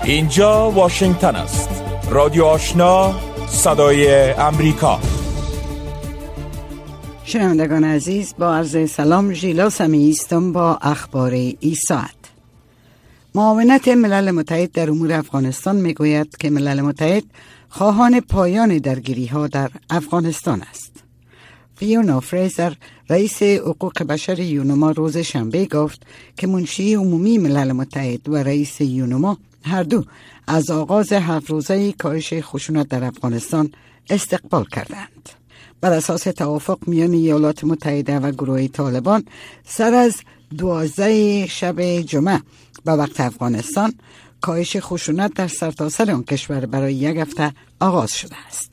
اینجا واشنگتن است. رادیو آشنا، صدای امریکا. شنوندگان عزیز، با عرض سلام، ژیلا سمیعی هستم با اخبار این ساعت. معاونت ملل متحد در امور افغانستان میگوید که ملل متحد خواهان پایان درگیری‌ها در افغانستان است. فیونا فریزر، رئیس حقوق بشر یونما، روز شنبه گفت که منشی عمومی ملل متحد و رئیس یونما هر دو از آغاز 7 روزه کاهش خشونت در افغانستان استقبال کردند. بر اساس توافق میان ایالات متحده و گروه طالبان، سر از 12 شب جمعه به وقت افغانستان، کاهش خشونت در سرتاسر آن کشور برای 1 هفته آغاز شده است.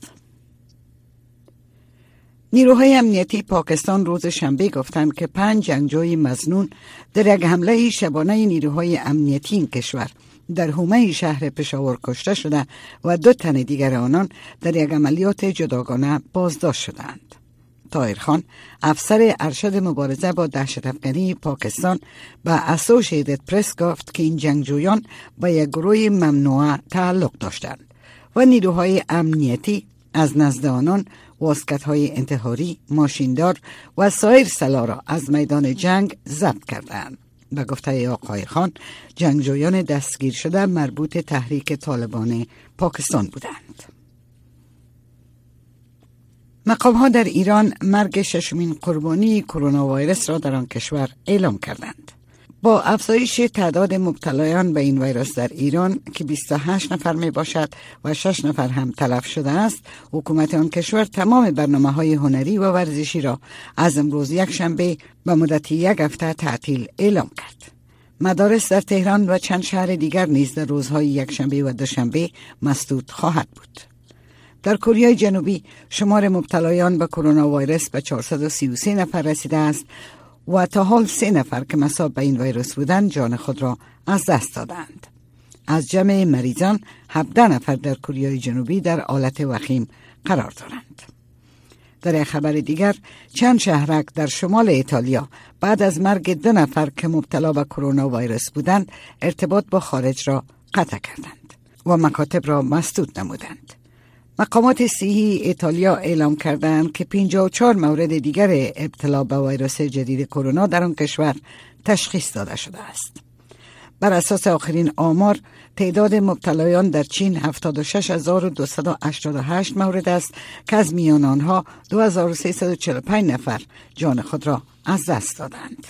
نیروهای امنیتی پاکستان روز شنبه گفتند که 5 جنگجوی مظنون در یک حمله شبانه نیروهای امنیتی این کشور در حومه شهر پشاور کشته شده و 2 تن دیگر آنان در یک عملیات جداگانه بازداشت شدند. طاهر خان، افسر ارشد مبارزه با دهشت‌افکنی پاکستان، به اسوسییتد پرس گفت که این جنگجویان به یک گروه ممنوعه تعلق داشتند و نیروهای امنیتی از نزد آنان واسکت‌های انتحاری، ماشیندار و سایر سلاح را از میدان جنگ ضبط کردند. به گفته آقای خان، جنگجویان دستگیر شده مربوط تحریک طالبان پاکستان بودند. مقام‌ها در ایران مرگ 6مین قربانی کرونا ویروس را در آن کشور اعلام کردند. با افزایش تعداد مبتلایان به این ویروس در ایران که 28 نفر می باشد و 6 نفر هم تلف شده است، حکومت آن کشور تمام برنامه‌های هنری و ورزشی را از امروز یکشنبه به مدت 1 هفته تعطیل اعلام کرد. مدارس در تهران و چند شهر دیگر نیز در روزهای یکشنبه و دوشنبه مسدود خواهد بود. در کره جنوبی شمار مبتلایان به کرونا ویروس به 433 نفر رسیده است و تا حال 3 نفر که مصاب به این ویروس بودند جان خود را از دست دادند. از جمع مریضان 17 نفر در کره جنوبی در حالت وخیم قرار دارند. در یک خبر دیگر، چند شهرک در شمال ایتالیا بعد از مرگ 2 نفر که مبتلا به کرونا ویروس بودند ارتباط با خارج را قطع کردند و مکاتب را مسدود نمودند. مقامات صحی ایتالیا اعلام کردند که 54 مورد دیگر ابتلا به ویروس جدید کرونا در آن کشور تشخیص داده شده است. بر اساس آخرین آمار، تعداد مبتلایان در چین 76288 مورد است که از میان آنها 2345 نفر جان خود را از دست دادند.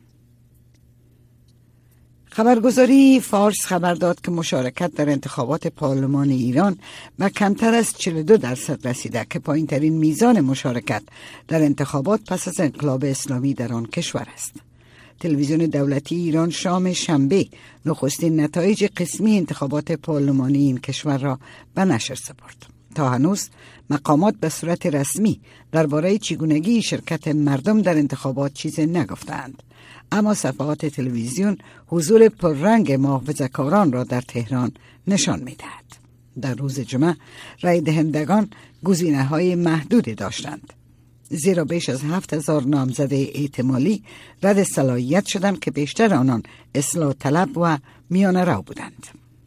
خبرگزاری فارس خبر داد که مشارکت در انتخابات پارلمان ایران به کمتر از 42% رسیده که پایین ترین میزان مشارکت در انتخابات پس از انقلاب اسلامی در آن کشور است. تلویزیون دولتی ایران شام شنبه نخستین نتایج قسمی انتخابات پارلمانی این کشور را به نشر سپرد. تا هنوز مقامات به صورت رسمی درباره چگونگی شرکت مردم در انتخابات چیزی نگفتند، اما صفحات تلویزیون حضور پررنگ محافظه‌کاران را در تهران نشان می‌دهد. در روز جمعه رای دهندگان گزینه‌های محدودی داشتند، زیرا بیش از 7000 نامزد احتمالی رد صلاحیت شدند که بیشتر آنان اصلاح طلب و میانه رو بودند.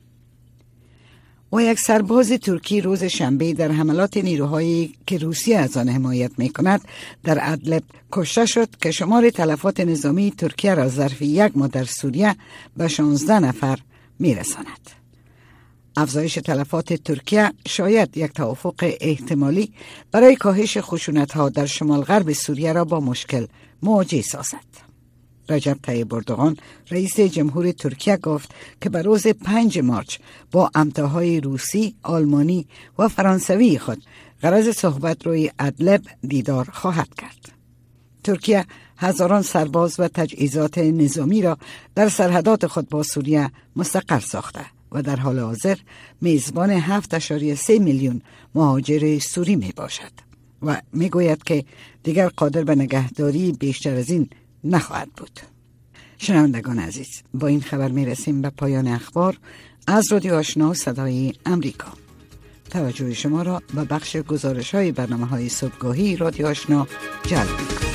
و یک سرباز ترکی روز شنبه در حملات نیروهایی که روسیه از آن حمایت می‌کند در ادلب کشته شد که شمار تلفات نظامی ترکیه را ظرف 1 ماه در سوریه به 16 نفر می‌رساند. افزایش تلفات ترکیه شاید یک توافق احتمالی برای کاهش خشونت‌ها در شمال غرب سوریه را با مشکل مواجه سازد. رجب طیب اردوغان، رئیس جمهور ترکیه، گفت که به روز 5 مارس با امتاهای روسی، آلمانی و فرانسوی خود غرض صحبت روی ادلب دیدار خواهد کرد. ترکیه هزاران سرباز و تجهیزات نظامی را در سرحدات خود با سوریه مستقر ساخته و در حال حاضر میزبان 7.3 میلیون مهاجر سوری می باشد و می گوید که دیگر قادر به نگهداری بیشتر از این نخواهد بود. شنوندگان عزیز، با این خبر می رسیم به پایان اخبار از رادیو آشنا صدای امریکا. توجه شما را به بخش گزارش های برنامه های صبحگاهی رادیو آشنا جلب می کنم.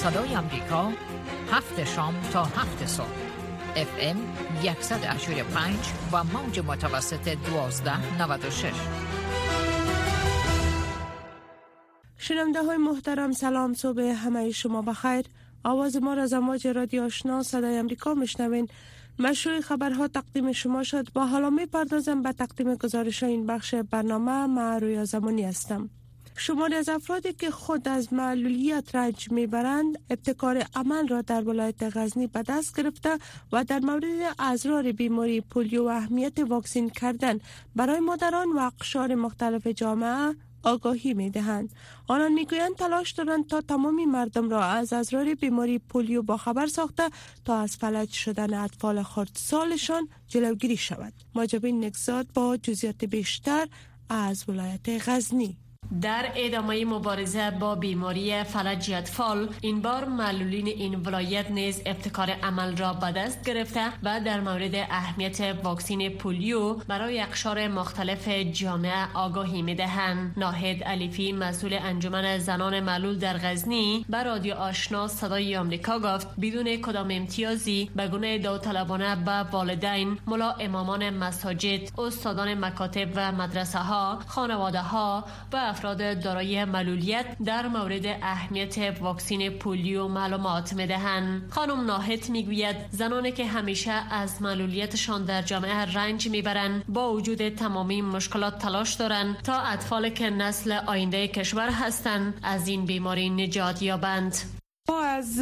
صدای آمریکا 7 شام تا 7 صبح FM 185 و موج متوسط 1296. شنونده های محترم سلام، صبح همه شما بخیر. آواز ما را از امواج رادیو آشنا صدای آمریکا میشنوین. مشروع خبرها تقدیم شما شد. با حالا میپردازم به تقدیم گزارش این بخش برنامه. من رویا زمانی هستم. شماری از افرادی که خود از معلولیت رنج میبرند ابتکار عمل را در ولایت غزنی به دست گرفته و در مورد اضرار بیماری پولیو و اهمیت واکسین کردن برای مادران و اقشار مختلف جامعه آگاهی میدهند. آنان میگویند تلاش دارند تا تمامی مردم را از اضرار بیماری پولیو باخبر ساخته تا از فلج شدن اطفال خردسالشان جلوگیری شود. ماجبین نگزاد با جزئیات بیشتر از ولایت غزنی. در ادامه مبارزه با بیماری فلج اطفال، این بار معلولین این ولایت نیز ابتکار عمل را به دست گرفته و در مورد اهمیت واکسین پولیو برای اقشار مختلف جامعه آگاهی می‌دهند. ناهید علیفی، مسئول انجمن زنان معلول در غزنی، به رادیو آشنا صدای آمریکا گفت بدون کدام امتیازی به گونه داوطلبانه به والدین، ملا امامان مساجد، استادان مکاتب و مدرسه ها، خانواده ها و افراد دارای معلولیت در مورد اهمیت واکسین پولیو معلومات میدهند. خانم ناهید میگوید زنانی که همیشه از معلولیتشان در جامعه رنج میبرند با وجود تمامی مشکلات تلاش دارند تا اطفال که نسل آینده کشور هستند از این بیماری نجات یابند. ما از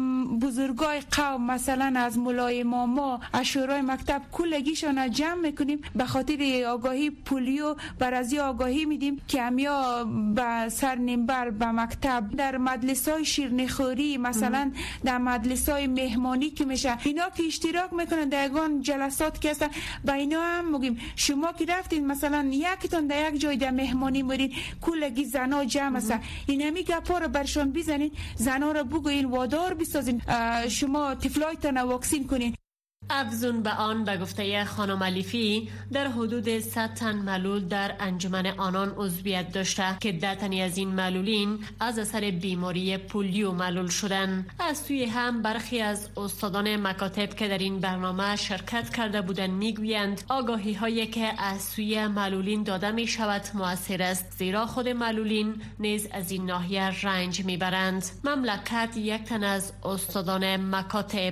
بزرگای قوم، مثلا از مولای ماما، از شورای مکتب کلگیشان جمع میکنیم به خاطر آگاهی پولیو. بر از آگاهی میدیم که همیا به سرنیمبر به مکتب، در مجلسای شیرینیخوری، مثلا در مجلسای مهمانی که میشه، اینا که اشتراک میکنن در یگان جلسات که هستن، با اینا هم میگیم شما که رفتین مثلا یکتون در یک جای در مهمانی مرین کلگی زنا جمع هستن، اینا می گپا رو برشان بزنین، زنا رو بگوین وادار بسازین شما طفلایتان واکسین کنین. افزون به آن، به گفته خانم علیفی، در حدود 100 تن معلول در انجمن آنان عضویت داشته که 10 تن از این معلولین از اثر بیماری پولیو معلول شدند. از سوی هم برخی از استادان مکاتب که در این برنامه شرکت کرده بودند میگویند آگاهی هایی که از سوی معلولین داده می شود مؤثر است، زیرا خود معلولین نیز از این ناحیه رنج میبرند. مملکت، یک تن از استادان مکاتب: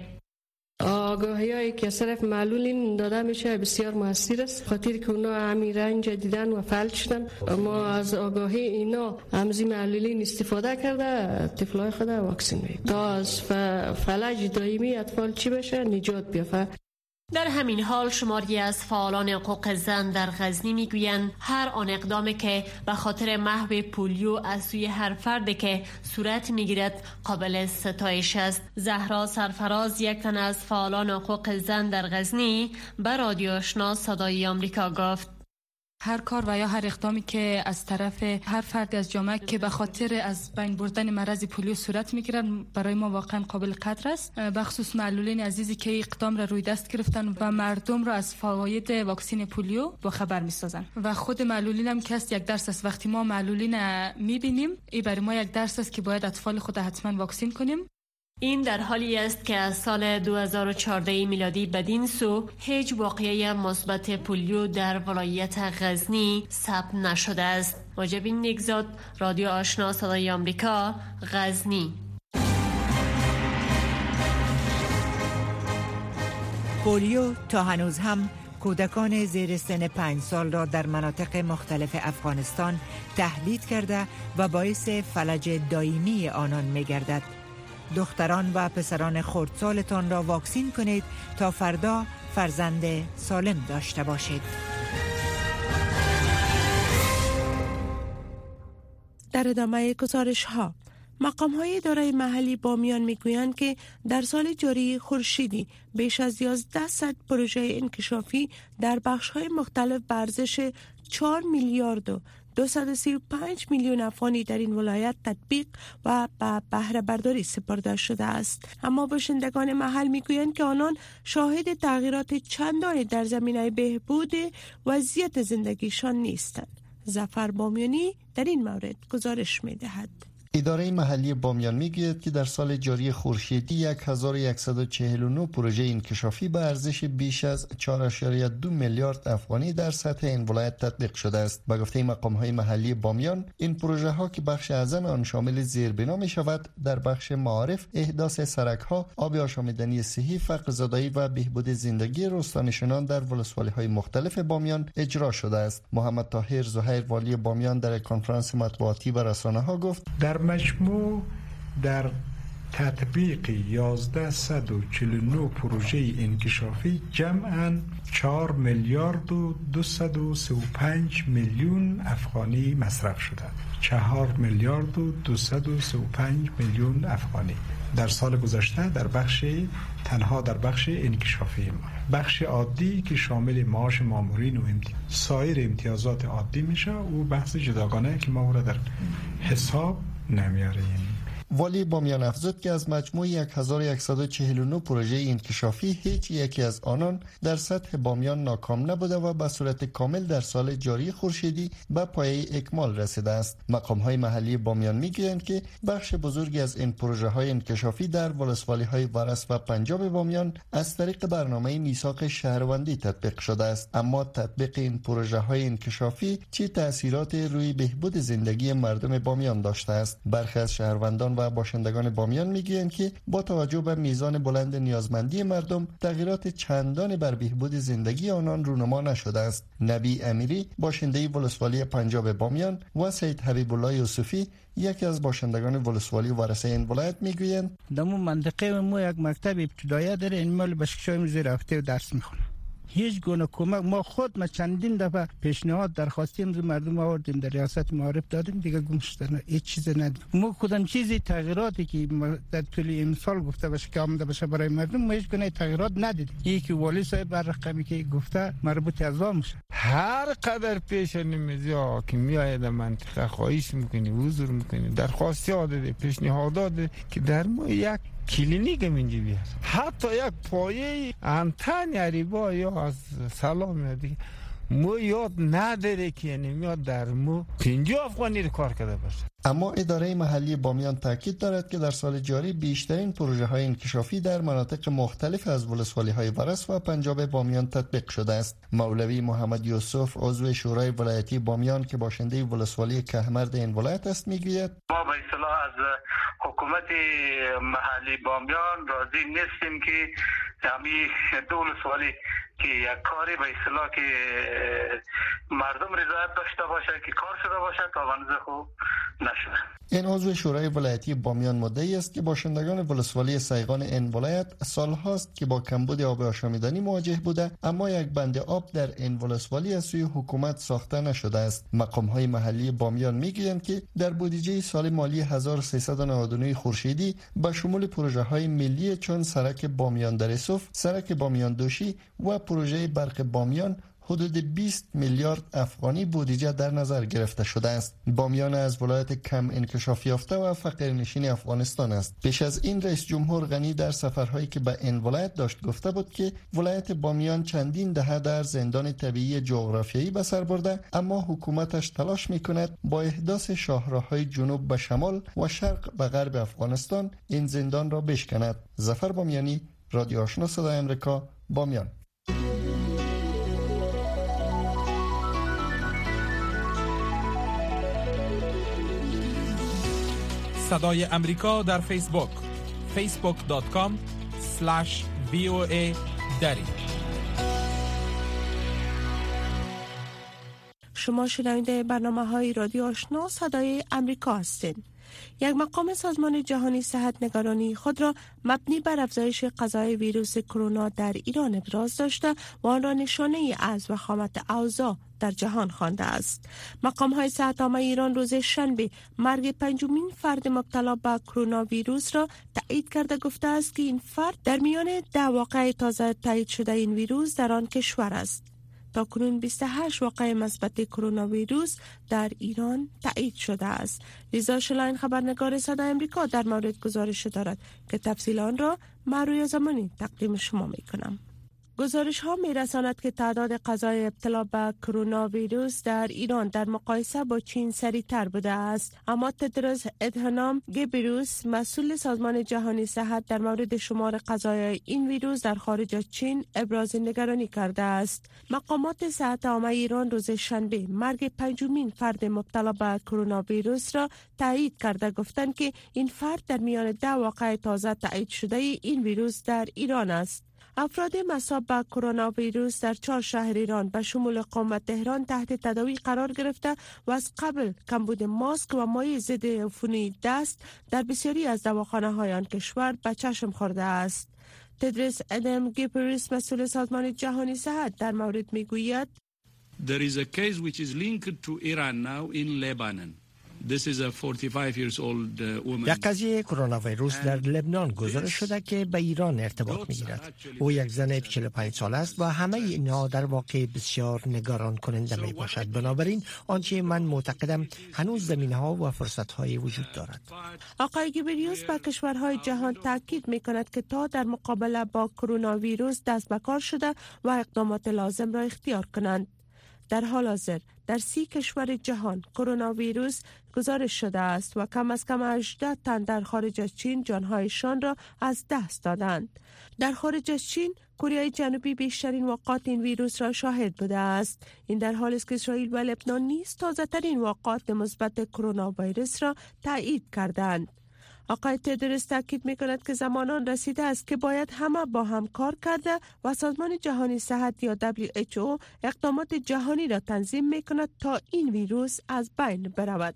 آگاهی‌هایی که صرف معلولین داده میشه بسیار موثر است، خاطر که اونا همین رنج دیدن و فلج شدن. ما از آگاهی اینا همزی معلولین استفاده کرده طفلای خود واکسین میدیم تا از فلج دائمی اطفال چی بشه، نجات بیافته. در همین حال شماری از فعالان حقوق زن در غزنی میگویند هر آن اقدامی که به خاطر محو پولیو از سوی هر فرد که صورت میگیرد قابل ستایش است. زهرا سرفراز، یک تن از فعالان حقوق زن در غزنی، به رادیو آشنا صدای آمریکا گفت هر کار و یا هر اقدامی که از طرف هر فرد از جامعه که به خاطر از بین بردن مرض پولیو صورت میگیرد برای ما واقعا قابل قدر است، بخصوص معلولین عزیزی که اقدام را روی دست گرفتن و مردم را از فواید واکسین پولیو با خبر میسازن. و خود معلولین هم که است یک درس است. وقتی ما معلولین میبینیم این برای ما یک درس است که باید اطفال خود حتما واکسین کنیم. این در حالی است که از سال 2014 میلادی بدین سو هیچ واقعه مثبت پولیو در ولایت غزنی ثبت نشده است. ماجبین نگزاد، رادیو آشنا صدای آمریکا، غزنی. پولیو تا هنوز هم کودکان زیر سن 5 سال را در مناطق مختلف افغانستان تهدید کرده و باعث فلج دائمی آنان می‌گردد. دختران و پسران خردسالتان را واکسین کنید تا فردا فرزند سالم داشته باشید. در ادامه گزارش ها، مقام‌های اداره محلی بامیان میگویند که در سال جاری خورشیدی بیش از 1100 پروژه انکشافی در بخش‌های مختلف به ارزش 4 میلیارد و 235 میلیون افغانی در این ولایت تطبیق و به بهره برداری سپرده شده است. اما باشندگان محل میگویند که آنان شاهد تغییرات چندانی در زمینه بهبود وضعیت زندگیشان نیستند. ظفر بامیانی در این مورد گزارش می‌دهد. اداره محلی بامیان میگوید که در سال جاری خورشیدی 1149 پروژه انکشافی به ارزش بیش از 4.2 میلیارد افغانی در سطح این ولایت تطبیق شده است. به گفته مقام‌های محلی بامیان، این پروژه ها که بخش اعظم آن شامل زیربنا می شود، در بخش معارف، احداث سرک‌ها، آب آشامیدنی صحی، فقرزدایی و بهبود زندگی روستانشینان در ولسوالی‌های مختلف بامیان اجرا شده است. محمد طاهر زهیر والی بامیان در کنفرانس مطبوعاتی با رسانه‌ها گفت: در مجموع در تطبیق 1149 پروژه انکشافی جمعاً 4 میلیارد و 235 میلیون افغانی مصرف شده. 4 میلیارد و 235 میلیون افغانی در سال گذشته تنها در بخش انکشافی ما. بخش عادی که شامل معاش مامورین و سایر امتیازات عادی میشه و بحث جداگانه که ما را در حساب نمیاریم. والی بامیان افزود که از مجموع 1149 پروژه انکشافی هیچ یکی از آنان در سطح بامیان ناکام نبوده و به صورت کامل در سال جاری خورشیدی به پایه اکمال رسیده است. مقام‌های محلی بامیان میگویند که بخش بزرگی از این پروژه‌های انکشافی در ولسوالی‌های ورس و پنجاب بامیان از طریق برنامه میثاق شهروندی تطبیق شده است. اما تطبیق این پروژه‌های انکشافی چه تأثیرات روی بهبود زندگی مردم بامیان داشته است؟ برخی از شهروندان و باشندگان بامیان میگویند که با توجه به میزان بلند نیازمندی مردم، تغییرات چندانی بر بهبود زندگی آنان رونما نشده است. نبی امیری، باشنده ولسوالی پنجاب بامیان، و سید حبیب الله یوسفی، یکی از باشندگان ولسوالی ورسه این ولایت میگویند: در منطقه ما یک مکتب ابتدایی داره، این مال بشکشای زیر رفته و درس میخونه. هیچ گونه کمک ما چندین دفعه پیشنهاد درخواستیم از مردم آوردیم، در ریاست معارف دادیم، دیگه گوش دادن، هیچ چیز ندید. ما کدام چیزی تغییراتی که در طول امسال گفته باشه که آمده باشه برای مردم، ما هیچ گونه تغییرات ندیدیم. یکی والی صاحب بر رقمی که گفته مربوط از آن میشه. هر قدر پیش نمیزی که میآید منطقه خواهش میکنی، حضور میکنی، درخواستی داده، پیشنهادات که در ما یک کلینیک منجی بیاد، حتی یک پایه انتن عریبا یا از سلام یا دیگه ما یاد نداره که یعنی میاد در ما 50 افغانی رو کار کرده باشه. اما اداره محلی بامیان تاکید دارد که در سال جاری بیشترین پروژه های انکشافی در مناطق مختلف از ولسوالی های ورس و پنجاب بامیان تطبیق شده است. مولوی محمد یوسف، عضو شورای ولایتی بامیان که باشنده ولسوالی کهمرد این ولایت است، میگوید: ما به اصطلاح از حکومت محلی بامیان راضی نیستیم که همین دو ولسوالی که یک کاری به اصطلاح که مردم رضایت داشته باشه که کار شده باشه تا ونزه خوب نشده. این عضو شورای ولایتی بامیان مدعی است که باشندگان ولسوالی سیغان این ولایت سالهاست که با کمبود آب آشامیدنی مواجه بوده، اما یک بند آب در این ولسوالی از سوی حکومت ساخته نشده است. مقام‌های محلی بامیان میگویند که در بودجه سال مالی 1399 خورشیدی به شمول پروژه‌های ملی چون سرک بامیان درسوف، سرک بامیان دوشی و پروژه برق بامیان حدود 20 میلیارد افغانی بودجه در نظر گرفته شده است. بامیان از ولایت کم انکشاف یافته و فقیرنشین افغانستان است. پیش از این رئیس جمهور غنی در سفرهایی که به این ولایت داشت گفته بود که ولایت بامیان چندین دهه در زندان طبیعی جغرافیایی به سر برده، اما حکومتش تلاش میکند با احداث شاهراههای جنوب به شمال و شرق به غرب افغانستان این زندان را بشکند. ظفر بامیانی، رادیو آشنا صدای آمریکا، بامیان. صدای امریکا در فیسبوک facebook.com/VOA دری. شما شنونده برنامه‌های رادیو آشنا صدای امریکا هستید. یک مقام سازمان جهانی صحت نگرانی خود را مبنی بر افزایش قضای ویروس کرونا در ایران ابراز داشته و آن را نشانه از وخامت اوضاع در جهان خوانده است. مقام‌های صحت‌عامه ایران روز شنبه مرگ پنجمین فرد مبتلا به کرونا ویروس را تایید کرده گفته است که این فرد در میان 10 واقعه تازه تایید شده این ویروس در آن کشور است. تا کنون 28 واقعه مثبت کرونا ویروس در ایران تایید شده است. لیزا شلاین خبرنگار صدای آمریکا در مورد گزارش دارد که تفصیل آن را من رویا زمانی تقدیم شما میکنم. گزارش ها می رساند که تعداد قضای ابتلا به کرونا ویروس در ایران در مقایسه با چین سریعتر بوده است، اما تدرس ادهانام گبریوس مسئول سازمان جهانی صحت در مورد شمار قضایای این ویروس در خارج از چین ابراز نگرانی کرده است. مقامات صحت عامه ایران روز شنبه مرگ پنجمین فرد مبتلا به کرونا ویروس را تایید کرده، گفتند که این فرد در میان 10 واقعه تازه تایید شده این ویروس در ایران است. افراد مصاب به کرونا ویروس در 4 شهر ایران به شمول قم تهران تحت تداوی قرار گرفته و از قبل کمبود ماسک و مایع ضد عفونی دست در بسیاری از دواخانه‌های آن کشور به چشم خورده است. تدرس ادم گبریوس مسئول سازمان جهانی صحت در مورد میگوید There is a case which is linked to Iran now in Lebanon. This is a 45 years old woman. یک قضیه کرونا ویروس در لبنان گزارش شده که به ایران ارتباط می‌گیرد. او یک زن 45 ساله است و همه اینها در واقع بسیار نگران کننده می باشد. بنابراین آنچه من معتقدم هنوز زمینه‌ها و فرصت‌های وجود دارد. آقای گبریوس به کشورهای جهان تاکید می‌کند که تا در مقابله با کرونا ویروس دست به کار شده و اقدامات لازم را اختیار کنند. در حال حاضر در 30 کشور جهان کرونا ویروس گزارش شده است و کم از کم 18 تن در خارج از چین جانهایشان را از دست دادند. در خارج از چین کره جنوبی بیشترین واقعات این ویروس را شاهد بوده است. این در حالی است که اسرائیل و لبنان نیز تازه‌ترین واقعات مثبت کرونا ویروس را تایید کردند. آقای تدرس تاکید می‌کند که زمان آن رسیده است که باید همه با هم کار کرده و سازمان جهانی صحت یا WHO اقدامات جهانی را تنظیم می‌کند تا این ویروس از بین برود.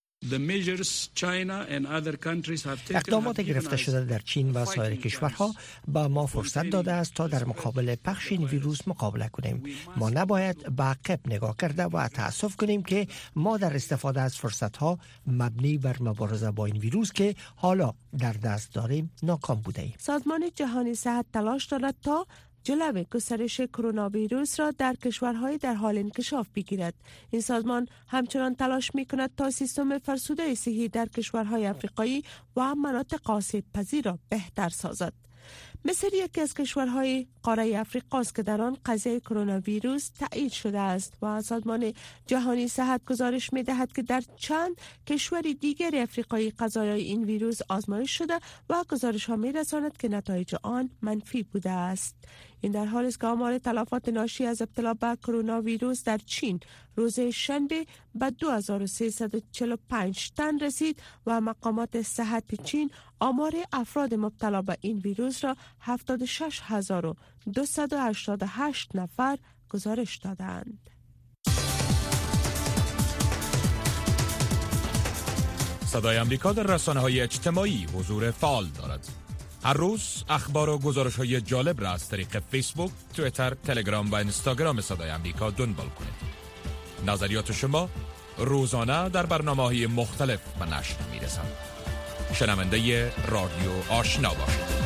اقدامات گرفته شده در چین و سایر کشورها با ما فرصت داده است تا در مقابل پخش این ویروس مقابله کنیم. ما نباید به عقب نگاه کرده و تأسف کنیم که ما در استفاده از فرصتها مبنی بر مبارزه با این ویروس که حالا در دست داریم ناکام بوده ایم. سازمان جهانی صحت تلاش دارد تا جلوی گسترش کرونا ویروس را در کشورهای در حال انکشاف بگیرد. این سازمان همچنان تلاش می‌کند تا سیستم فرسوده صحی در کشورهای افریقایی و مناطق آسیب پذیر را بهتر سازد. مصر یکی از کشورهای قاره افریقا است که در آن قضیه کرونا ویروس تایید شده است و سازمان جهانی صحت گزارش می‌دهد که در چند کشور دیگر افریقایی قضایای این ویروس آزمایش شده و گزارش‌ها می‌رساند که نتایج آن منفی بوده است. این در حالی است که آمار تلفات ناشی از ابتلا به کرونا ویروس در چین روز شنبه به 2345 تن رسید و مقامات صحت چین آمار افراد مبتلا به این ویروس را 76288 نفر گزارش دادند. صدای امریکا در رسانه‌های اجتماعی حضور فعال دارد. هر روز اخبار و گزارش‌های جالب را از طریق فیسبوک، توییتر، تلگرام و اینستاگرام صدای امریکا دنبال کنید. نظریات شما روزانه در برنامه‌های مختلف به نشر می‌رسند. شنونده رادیو آشنا باشید.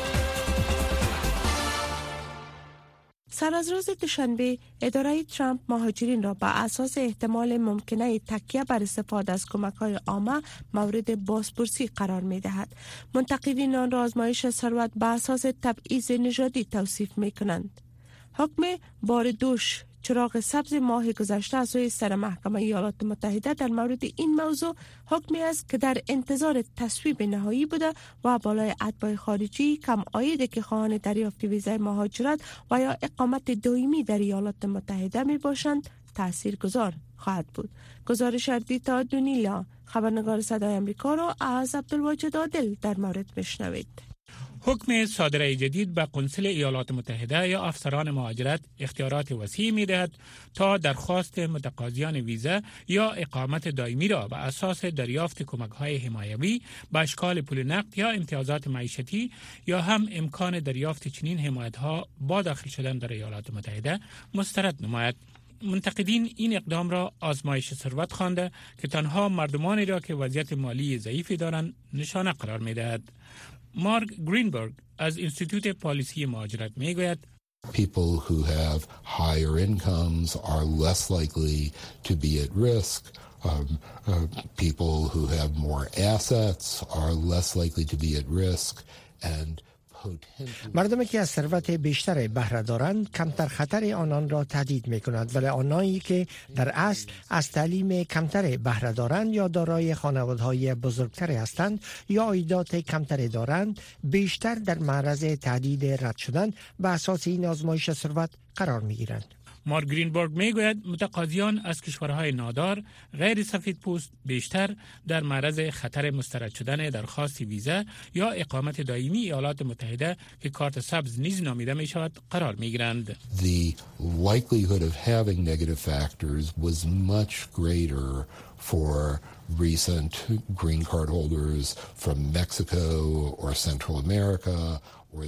سر از روز دوشنبه اداره ترامپ مهاجرین را به اساس احتمال ممکنه تکیه بر استفاده از کمک‌های عامه مورد بازپرسی قرار می‌دهد. منتقدین آن را آزمایش ثروت به اساس تبعیض نژادی توصیف می‌کنند. حکم بار دوش چراغ سبز ماه گذشته از سوی سر محکمه ایالات متحده در مورد این موضوع حکمی است که در انتظار تصویب نهایی بوده و بالای اتباع خارجی کم عایده که خواهان دریافت ویزای مهاجرت و یا اقامت دائمی در ایالات متحده می باشند تاثیرگذار خواهد بود. گزارش اردیتا دونیلا خبرنگار صدای امریکا را از عبدالواجد عادل در مورد بشنوید. حکم صادره جدید به قنصل ایالات متحده یا افسران مهاجرت اختیارات وسیع می‌دهد تا درخواست متقاضیان ویزا یا اقامت دائمی را به اساس دریافت کمک‌های حمایوی به اشکال پول نقد یا امتیازات معیشتی یا هم امکان دریافت چنین حمایت‌ها با داخل شدن در ایالات متحده مسترد نماید. منتقدین این اقدام را آزمایش ثروت خوانده که تنها مردمانی را که وضعیت مالی ضعیفی دارند نشانه قرار می‌دهد. مارک گرینبرگ از انستیتوت پالیسی مهاجرت میگوید People who have higher incomes are less likely to be at risk. People who have more assets are less likely to be at risk. And مردمی که از ثروت بیشتر بهره دارند کمتر خطر آنان را تهدید می کند، ولی آنانی که در اصل از تعلیم کمتر بهره دارند یا دارای خانواده‌های بزرگتر هستند یا عایدات کمتری دارند بیشتر در معرض تهدید رد شدن به اساس این آزمایش ثروت قرار می گیرند. مارک گرینبرگ میگوید متقاضیان از کشورهای نادار غیر سفید پوست بیشتر در معرض خطر مسترد شدن درخواست ویزا یا اقامت دائمی ایالات متحده که کارت سبز نیز نامیده می شود قرار می گیرند. The likelihood of having negative factors was much greater for recent green card holders from Mexico or Central America.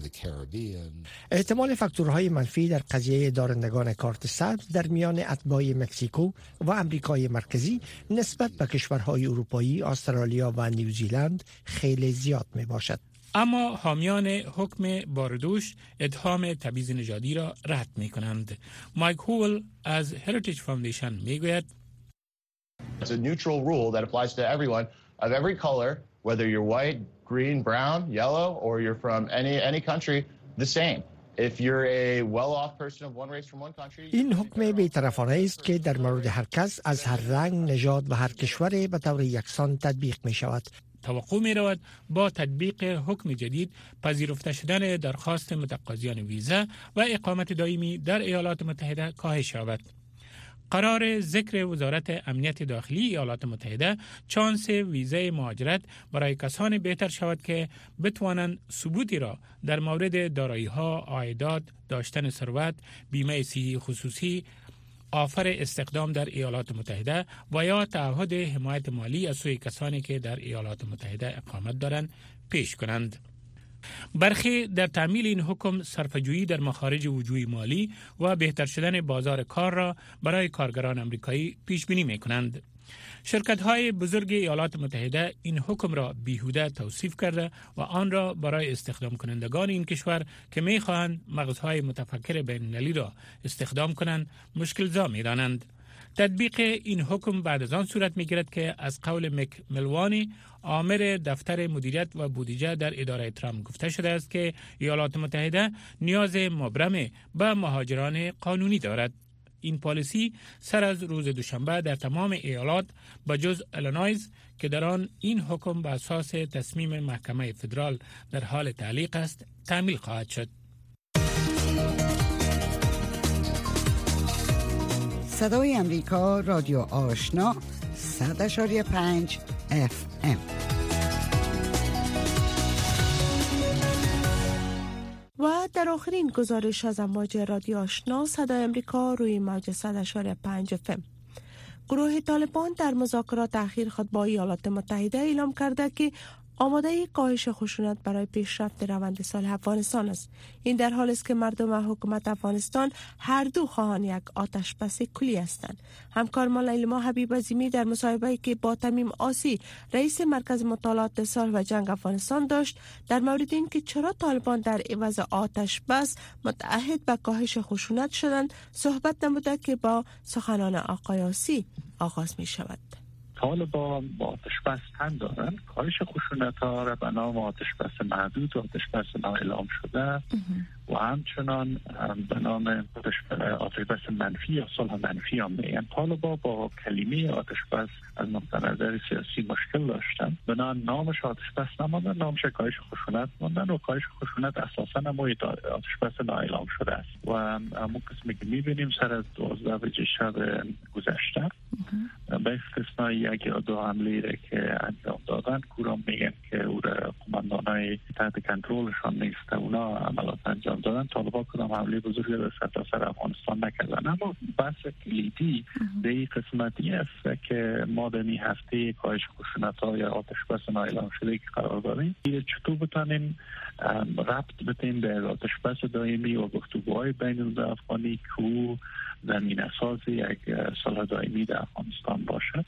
احتمال فاکتورهای منفی در قضیه دارندگان کارت سبز در میان اتباع مکزیکو و امریکای مرکزی نسبت به کشورهای اروپایی، استرالیا و نیوزیلند خیلی زیاد می باشد. اما حامیان حکم باردوش اتهام تبعیض نژادی را رد می کنند. مایک هول از هریتیج فاندیشن می گوید It's a neutral rule that applies to everyone of every color, whether you're white, green, brown, yellow, or you're from any country, the same. If you're a well-off person of one race from one country. این حکم بی‌طرفانه است که در مورد هر کس از هر رنگ، نژاد و هر کشوری به طور یکسان تطبیق می شود. توقع می رود با تطبیق حکم جدید پذیرفته شدن درخواست متقاضیان ویزا و اقامت دائمی در ایالات متحده کاهش یابد. قرار ذکر وزارت امنیت داخلی ایالات متحده چانس ویزای مهاجرت برای کسان بهتر شود که بتوانند ثبوتی را در مورد دارایی‌ها، عایدات، داشتن ثروت، بیمه صحی خصوصی، آفر استخدام در ایالات متحده و یا تعهد حمایت مالی از سوی کسانی که در ایالات متحده اقامت دارند پیش کنند. برخی در تعمیل این حکم صرفه‌جویی در مخارج وجوهی مالی و بهتر شدن بازار کار را برای کارگران آمریکایی پیش بینی می‌کنند. شرکت‌های بزرگ ایالات متحده این حکم را بیهوده توصیف کرده و آن را برای استخدام کنندگان این کشور که می‌خواهند مغزهای متفکر بین‌المللی را استخدام کنند مشکل‌زا می‌دانند. تطبیق این حکم بعد از آن صورت می‌گیرد که از قول مک ملوانی آمر دفتر مدیریت و بودجه در اداره ترامپ گفته شده است که ایالات متحده نیاز مبرم به مهاجران قانونی دارد. این پالیسی سر از روز دوشنبه در تمام ایالات بجز ایلینویز که در آن این حکم به اساس تصمیم محکمه فدرال در حال تعلیق است تعمیل خواهد شد. صدای امریکا، رادیو آشنا، 100.5 FM. و در آخرین گزارش از امواج رادیو آشنا صدای امریکا روی موج 100.5 FM. گروه طالبان در مذاکرات اخیر خود با ایالات متحده اعلام کرده که آماده کاهش خشونت برای پیشرفت روند صلح افغانستان است. این در حالی است که مردم حکومت افغانستان هر دو خواهان یک آتش بس کلی هستند. همکار ما لیلا حبیب عظیمی در مصاحبه‌ای که با تمیم آسی رئیس مرکز مطالعات صلح و جنگ افغانستان داشت در مورد اینکه چرا طالبان در عوض آتش بس متعهد به کاهش خشونت شدند صحبت نموده که با سخنان آقای آسی آغاز می شود. طالبان با آتش بس هم دارن کاهش خشونت ها را به نام آتش بس محدود و آتش بس اعلام شده و همچنان به نام آتش بس منفی یا صلح منفی هم میگن. طالبان با کلمه آتش بس از نقطه نظر سیاسی مشکل داشتن، بنابراین نامش آتش بس نماندن، نامش کاهش خشونت ماندن و کاهش خشونت اساسا هم آتش بس اعلام شده است و همون قسمی که میبینیم سر از 12 بجه شب گذشته به استثنای یک یا دو حمله را که انجام دادن کورام میگن که او را قماندانای تحت کنترلشان نیست اونا عملات انجام دادن. طالبان کدام حمله بزرگی در سرتاسر افغانستان نکردن. اما بحث کلیدی به این قسمتی است که ما در این هفته کاهش خشونت‌ها یا آتش بس اعلام شده که قرار داریم چطور بتونیم ربط بدیم به آتش بس دائمی و گفتگوهای بین الافغانی که زمین اساس یک صلح دائمی در افغانستان باشد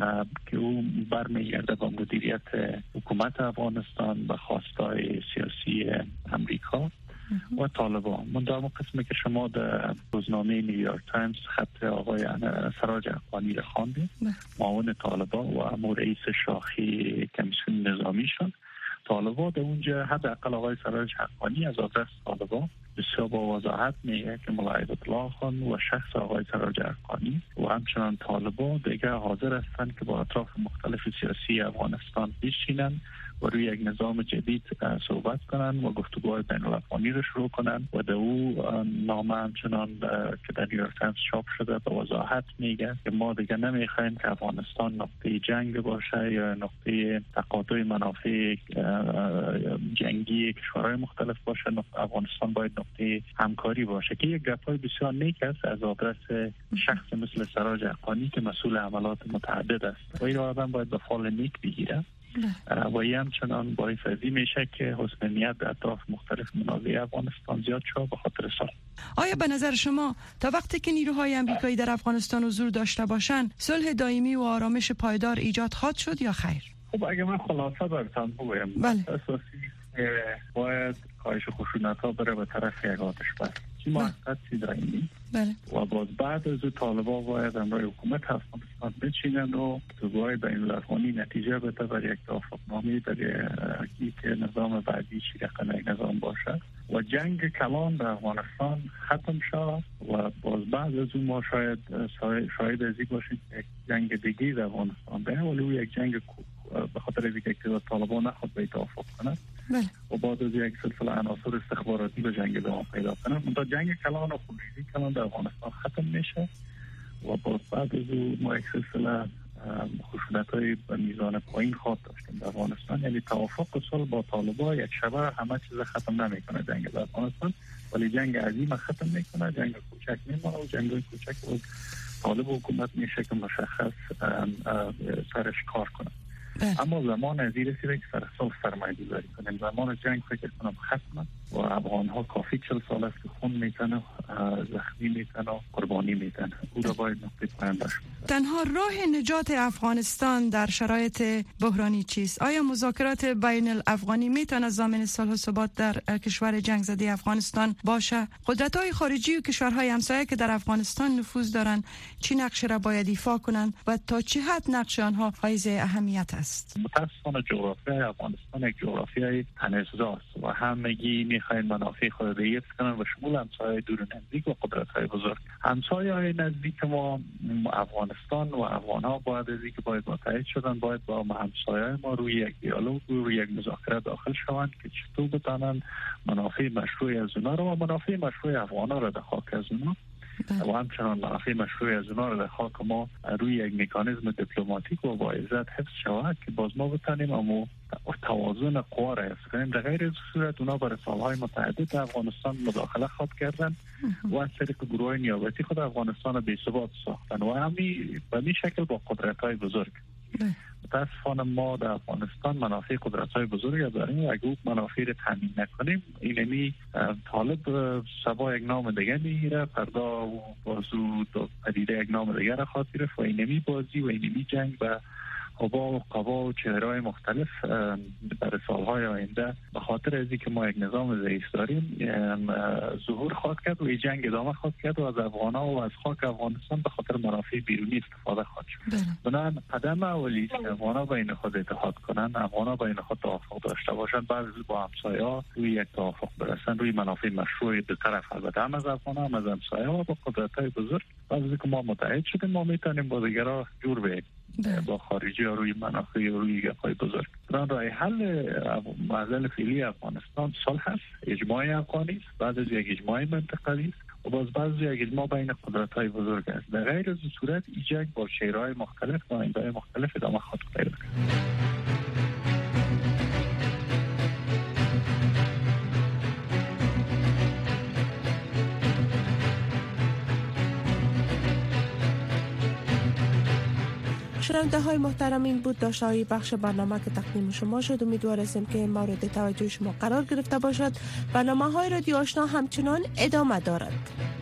که او برمیگرده با مدیریت حکومت افغانستان به خواستهای سیاسی امریکا و طالبان. من در قسمی که شما در روزنامه نیویورک تایمز خط آقای سراج اقبانی را خواندید، معاون طالبان و رئیس شاخی کمیسیون نظامیشون طالبان در اونجا حداقل آقای سراج حقانی از آدرس طالبان بسیار با وضاحت میگه که ملا ایت‌الله خان و شخص آقای سراج حقانی و همچنان طالبان دیگه حاضر هستند که با اطراف مختلف سیاسی افغانستان بشینن و روی یک نظام جدید صحبت کنن و گفتگوهای بین الاقوامی رو شروع کنن و در او نامه همچنان که در نیویورک تایمز چاپ شده به وضاحت میگه که ما دیگه نمیخوایم که افغانستان نقطه جنگ باشه یا نقطه تقاطع منافع جنگی کشورهای مختلف باشه. افغانستان باید نقطه همکاری باشه که یک گپ‌های بسیار نیک است از آدرس شخص مثل سراج حقانی که مسئول عملات متعدد است و این آدم باید به فال نیک بگیره و این همچنان باعث ازی میشه که حسن نیت در اطراف مختلف منازعه افغانستان زیاد شد به خاطر سال. آیا به نظر شما تا وقتی که نیروهای امریکایی در افغانستان حضور داشته باشند صلح دائمی و آرامش پایدار ایجاد خواهد شد یا خیر؟ خب اگه من خلاصه براتون بگم اساسی باید کاهش خشونت‌ها بره به طرف یک آتش بس که موقتی دائمی و باز بعد از طالبان باید امروی حکومت افغانستان بچینن و گفتگوهای بین الاقوامی نتیجه بده بر یک توافقنامه در که نظام بعدی چی رقم یک نظام باشه و جنگ کلان در افغانستان ختم شد و باز بعد از اون ما شاید ازی باشیم یک جنگ دیگه در افغانستان به ولی یک جنگ به خاطر از اینکه طالبان نخواد به توافق کنه و بعد از یک سلسله عناصر استخباراتی به جنگ دوام پیدا کنه تا جنگ کلان و خونریزی کلان در افغانستان ختم میشه و باز بعد از اون ما یک سلسله خشونت‌های به میزان پایین خواهد داشتیم در افغانستان. یعنی توافق صلح با طالبان یک شبه همه چیز ختم نمیکنه جنگ در افغانستان ولی جنگ عظیم ختم میکنه، جنگ کوچک میمونه و جنگ‌های کوچک و طالب حکومت میشه که مشخص سرش کار کنه. اما زمان از این رسیده که سر صلح سرمایه‌گذاری کنیم. زمان جنگ فکر کنم ختمه و افغان‌ها کافی 40 سال است که خون میتن زخمی میتن و قربانی میتن. او را باید نقطه پایان باشه. تنها راه نجات افغانستان در شرایط بحرانی چیست؟ آیا مذاکرات بین الافغانی میتونه ضامن صلح و ثبات در کشور جنگ زده افغانستان باشه؟ قدرت‌های خارجی و کشورهای همسایه که در افغانستان نفوذ دارند چه نقش را باید ایفا کنند و تا چه حد نقش آنها حائز اهمیت است؟ متأسفانه جغرافیای افغانستان یک جغرافیای تنزاست و همگی میخواین منافع خود را حفظ کنن و شمول همسایه‌های دور نزدیک و قدرت‌های بزرگ. همسایه‌های نزدیک ما افغانستان و افغان‌ها باید از اینکه باید متحد شدن باید با همسایه‌های ما روی یک دیالوگ روی یک مذاکره داخل شوند که چطور بتونن منافع مشروع از اونا و منافع مشروع افغان‌ها را در خاک از اونا و همچنان منافع مشروع از اونا را در خاک ما روی یک مکانیزم دیپلماتیک و با عزت حفظ شود که باز ما بتانیم اما توازن قوا را حفظ کنیم. در غیر از صورت اونا برای سالهای متعدد افغانستان مداخله خود کردن و از طریق گروه نیابتی خود افغانستان را بی‌ثبات ساختن و همین به این شکل با قدرت‌های بزرگ. متاسفانه ما در افغانستان منافع قدرت‌های بزرگ داریم و اگه منافع را تامین نکنیم اینمی طالب سبا یک نام دیگه میگیره فردا و بازو پدیده یک نام دیگه را خواهد گرفت و اینمی بازی و اینمی جنگ و قوا و قوا و چهرهای مختلف برای سالهای آینده به خاطر از اینکه ما یک نظام ضعیف داریم ظهور خواهد کرد و این جنگ ادامه خواهد کرد و از افغان‌ها و از خاک افغانستان به خاطر منافع بیرونی استفاده خواهد شد. بنابراین قدم اولی که افغان‌ها بین خود اتحاد کنن، افغان‌ها بین خود توافق داشته باشند، بعد با همسایه‌ها روی یک توافق برسن روی منافع مشروع دو طرف، البته هم از افغان‌ها هم از همسایه‌ها با قدرت‌های بزرگ. بعد از اینکه ما متحد شدیم ما میتونیم با دیگرها جور بیاییم با خارجی ها روی منافع و روی گپ‌های بزرگ. راه حل معضل فعلی افغانستان صلح است، اجماع افغانی است، بعد از یک اجماع منطقه‌ای است و باز بعد از یک اجماع بین قدرت‌های بزرگ است. در غیر از صورت این جنگ با شیرهای مختلف و آینده‌های مختلف ادامه خواهد پیدا کرد. شنونده های محترم، این بود داشته‌های بخش برنامه که تقدیم شما شد. امیدوارم که مورد توجه شما قرار گرفته باشد. برنامه های رادیو آشنا همچنان ادامه دارد.